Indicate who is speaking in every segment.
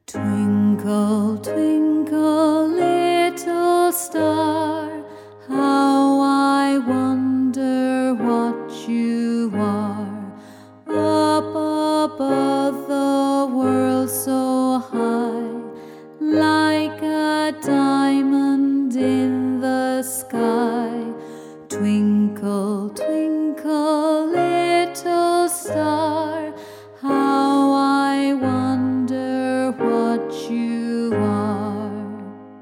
Speaker 1: Twinkle, twinkle, little star, how I wonder what you are. Up above the world so high, like a diamond in the sky. Twinkle, twinkle, little star, how I wonder what you are.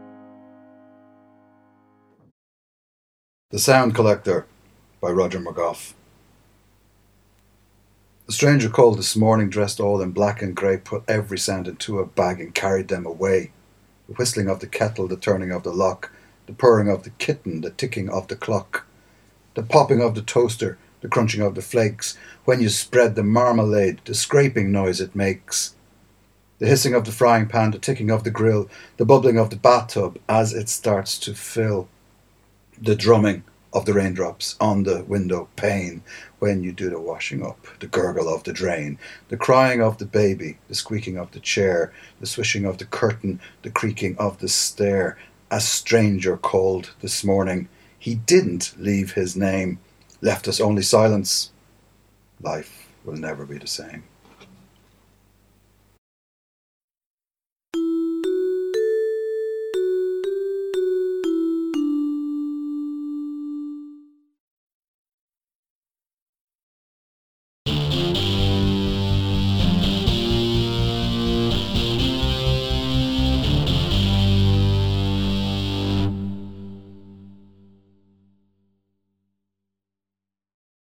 Speaker 2: The Sound Collector by Roger McGough. The stranger called this morning, dressed all in black and grey, put every sound into a bag and carried them away. The whistling of the kettle, the turning of the lock, the purring of the kitten, the ticking of the clock, the popping of the toaster, the crunching of the flakes, when you spread the marmalade, the scraping noise it makes, the hissing of the frying pan, the ticking of the grill, the bubbling of the bathtub as it starts to fill, the drumming of the raindrops on the window pane when you do the washing up, the gurgle of the drain, the crying of the baby, the squeaking of the chair, the swishing of the curtain, the creaking of the stair. A stranger called this morning. He didn't leave his name, left us only silence. Life will never be the same.